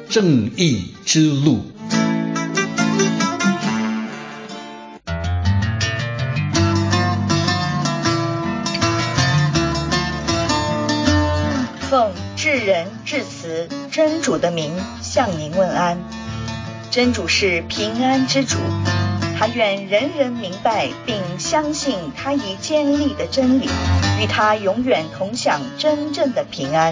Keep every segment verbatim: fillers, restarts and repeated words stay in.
正义之路。 奉至仁至慈真主的名向您问安。真主是平安之主，他愿人人明白并相信他已建立的真理，与他永远同享真正的平安。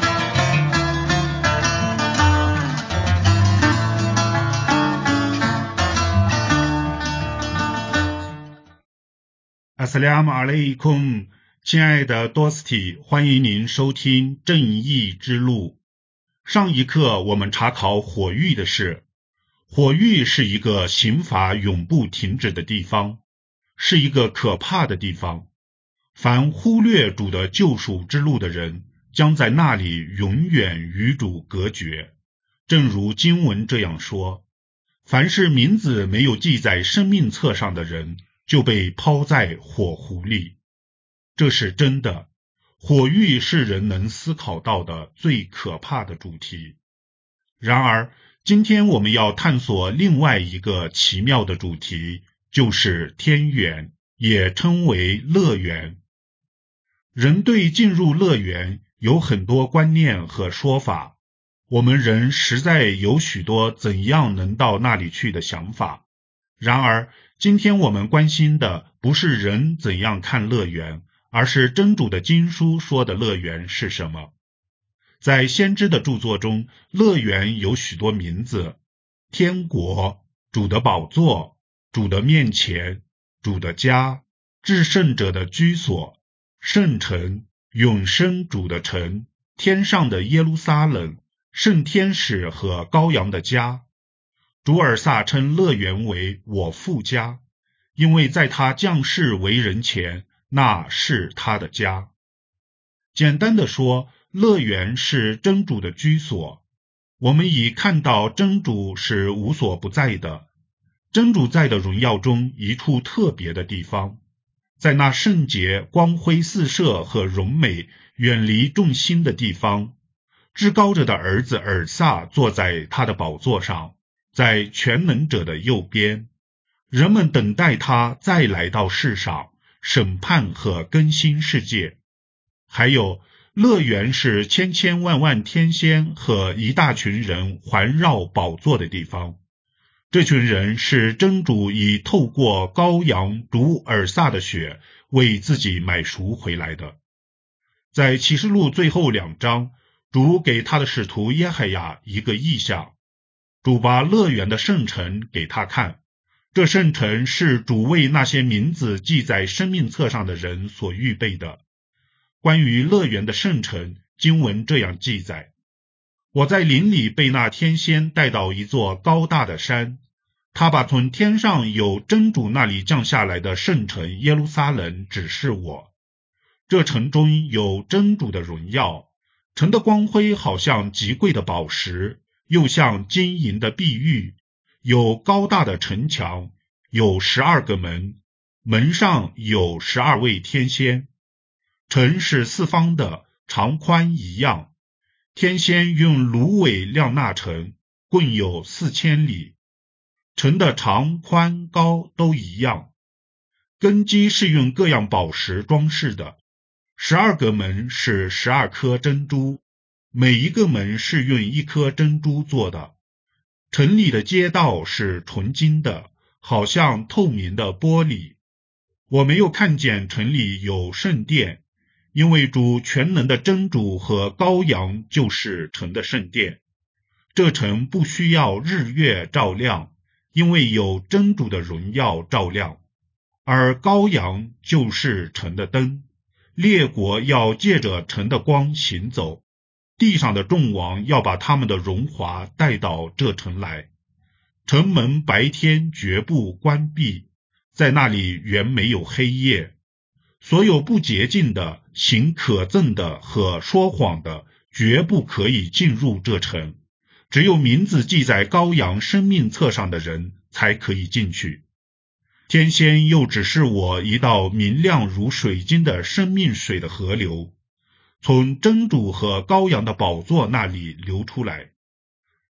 阿斯拉姆阿雷孔，亲爱的多斯蒂，欢迎您收听正义之路。上一课我们查考火狱的事。火狱是一个刑罚永不停止的地方，是一个可怕的地方。凡忽略主的救赎之路的人，将在那里永远与主隔绝。正如经文这样说，凡是名字没有记在生命册上的人，就被抛在火湖里。这是真的，火狱是人能思考到的最可怕的主题。然而，今天我们要探索另外一个奇妙的主题，就是天园，也称为乐园。人对进入乐园有很多观念和说法，我们人实在有许多怎样能到那里去的想法。然而，今天我们关心的不是人怎样看乐园，而是真主的经书说的乐园是什么。在先知的著作中，乐园有许多名字：天国、主的宝座、主的面前、主的家、至圣者的居所、圣城、永生主的城、天上的耶路撒冷、圣天使和羔羊的家。主尔撒称乐园为我父家，因为在他降世为人前，那是他的家。简单的说，乐园是真主的居所。我们已看到真主是无所不在的，真主在的荣耀中一处特别的地方，在那圣洁、光辉四射和荣美、远离众星的地方，至高者的儿子尔撒坐在他的宝座上，在全能者的右边。人们等待他再来到世上，审判和更新世界。还有，乐园是千千万万天仙和一大群人环绕宝座的地方。这群人是真主以透过羔羊主尔撒的血为自己买赎回来的。在启示录最后两章，主给他的使徒耶海亚一个异象，主把乐园的圣城给他看，这圣城是主为那些名字记在生命册上的人所预备的。关于乐园的圣城，经文这样记载：我在林里被那天仙带到一座高大的山，他把从天上有真主那里降下来的圣城耶路撒冷指示我。这城中有真主的荣耀，城的光辉好像极贵的宝石，又像金银的碧玉，有高大的城墙，有十二个门，门上有十二位天仙。城是四方的，长宽一样。天仙用芦苇量那城，共有四千里。城的长宽高都一样。根基是用各样宝石装饰的。十二个门是十二颗珍珠，每一个门是用一颗珍珠做的。城里的街道是纯金的，好像透明的玻璃。我没有看见城里有圣殿，因为主全能的真主和羔羊就是城的圣殿。这城不需要日月照亮，因为有真主的荣耀照亮，而羔羊就是城的灯。列国要借着城的光行走，地上的众王要把他们的荣华带到这城来。城门白天绝不关闭，在那里原没有黑夜。所有不洁净的、行可憎的和说谎的，绝不可以进入这城，只有名字记在羔羊生命册上的人才可以进去。天仙又指示我一道明亮如水晶的生命水的河流，从真主和羔羊的宝座那里流出来。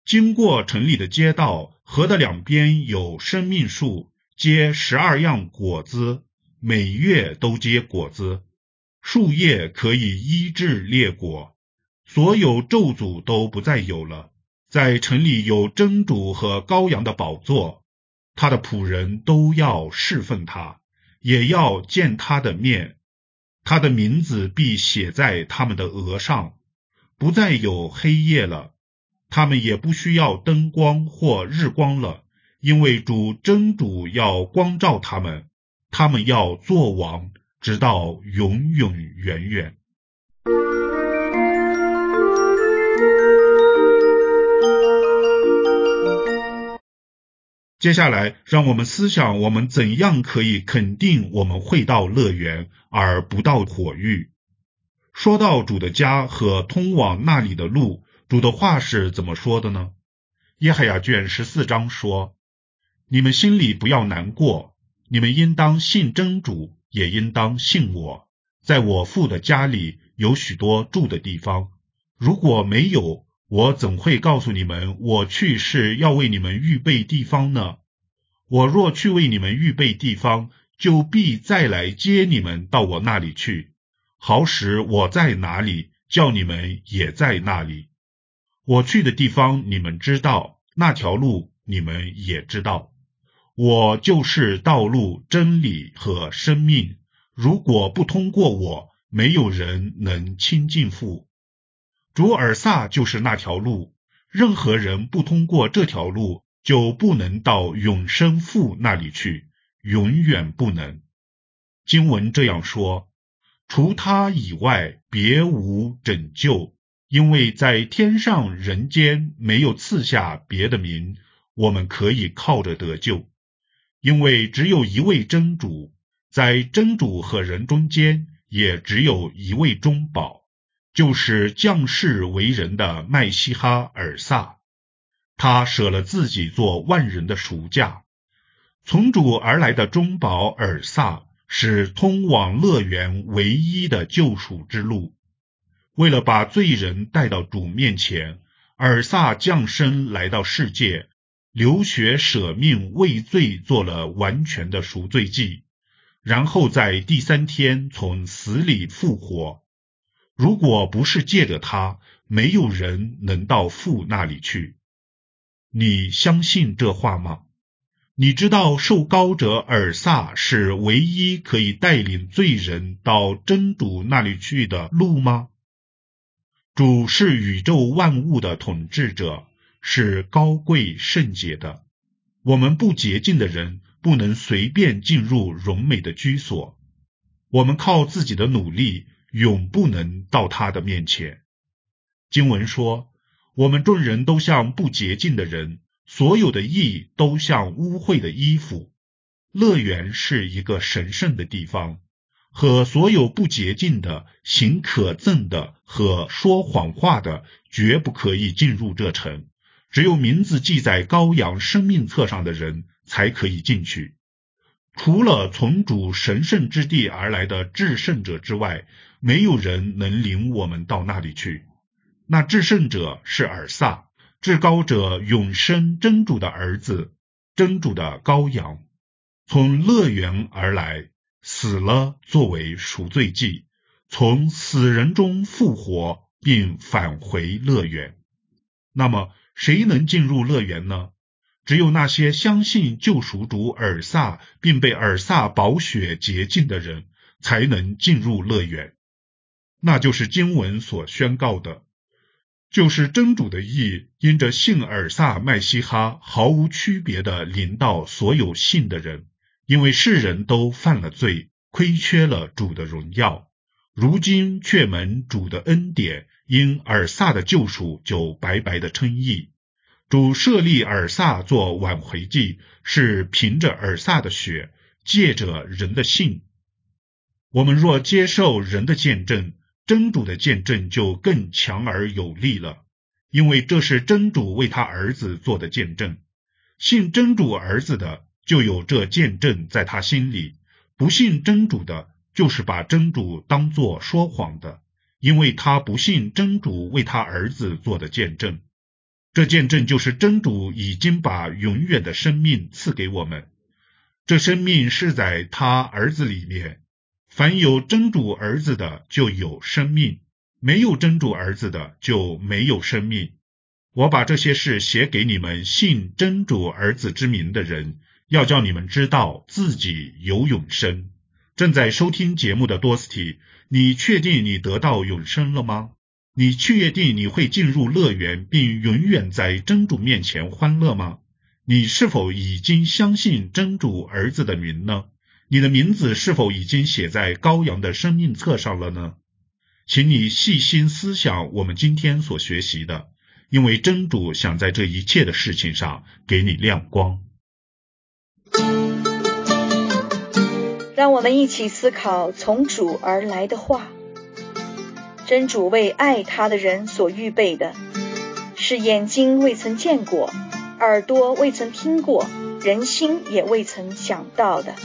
经过城里的街道，河的两边有生命树，结十二样果子，每月都结果子，树叶可以医治裂果，所有咒诅都不再有了。在城里有真主和羔羊的宝座，他的仆人都要侍奉他，也要见他的面，他的名字必写在他们的额上，不再有黑夜了，他们也不需要灯光或日光了，因为主真主要光照他们，他们要做王，直到永永远远。接下来，让我们思想我们怎样可以肯定我们会到乐园，而不到火狱。说到主的家和通往那里的路，主的话是怎么说的呢？耶海亚卷十四章说，你们心里不要难过，你们应当信真主，也应当信我。在我父的家里有许多住的地方，如果没有，我怎会告诉你们，我去是要为你们预备地方呢？我若去为你们预备地方，就必再来接你们到我那里去，好使我在哪里，叫你们也在那里。我去的地方你们知道，那条路你们也知道。我就是道路、真理和生命，如果不通过我，没有人能亲近父。主尔萨就是那条路，任何人不通过这条路，就不能到永生父那里去，永远不能。经文这样说，除他以外，别无拯救，因为在天上人间没有赐下别的名，我们可以靠着得救。因为只有一位真主，在真主和人中间，也只有一位中保，就是降世为人的麦西哈尔萨，他舍了自己做万人的赎价。从主而来的中保尔萨是通往乐园唯一的救赎之路。为了把罪人带到主面前，尔萨降生来到世界，流血舍命为罪做了完全的赎罪祭，然后在第三天从死里复活。如果不是借着他，没有人能到父那里去。你相信这话吗？你知道受膏者尔萨是唯一可以带领罪人到真主那里去的路吗？主是宇宙万物的统治者，是高贵圣洁的。我们不洁净的人不能随便进入荣美的居所，我们靠自己的努力永不能到他的面前。经文说，我们众人都像不洁净的人，所有的义都像污秽的衣服。乐园是一个神圣的地方，和所有不洁净的、行可憎的和说谎话的绝不可以进入这城，只有名字记在羔羊生命册上的人才可以进去。除了从主神圣之地而来的至圣者之外，没有人能领我们到那里去。那至圣者是尔萨，至高者永生真主的儿子，真主的羔羊，从乐园而来，死了作为赎罪祭，从死人中复活，并返回乐园。那么谁能进入乐园呢？只有那些相信救赎主尔萨并被尔萨宝血洁净的人才能进入乐园。那就是经文所宣告的，就是真主的义因着信尔萨麦西哈毫无区别地临到所有信的人，因为世人都犯了罪，亏缺了主的荣耀，如今却蒙主的恩典，因尔萨的救赎就白白的称义。主设立尔萨做挽回祭，是凭着尔萨的血，借着人的信。我们若接受人的见证，真主的见证就更强而有力了，因为这是真主为他儿子做的见证。信真主儿子的，就有这见证在他心里；不信真主的，就是把真主当作说谎的，因为他不信真主为他儿子做的见证。 这见证就是真主已经把永远的生命赐给我们，这生命是在他儿子里面。凡有真主儿子的就有生命，没有真主儿子的就没有生命。我把这些事写给你们信真主儿子之名的人，要叫你们知道自己有永生。正在收听节目的多斯提，你确定你得到永生了吗？你确定你会进入乐园并永远在真主面前欢乐吗？你是否已经相信真主儿子的名呢？你的名字是否已经写在羔羊的生命册上了呢？请你细心思想我们今天所学习的，因为真主想在这一切的事情上给你亮光。 让我们一起思考从主而来的话。真主为爱他的人所预备的，是眼睛未曾见过，耳朵未曾听过，人心也未曾想到的。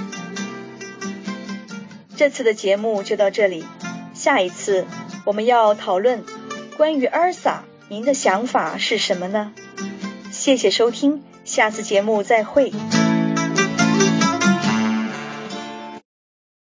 这次的节目就到这里，下一次我们要讨论关于阿萨，您的想法是什么呢？谢谢收听，下次节目再会。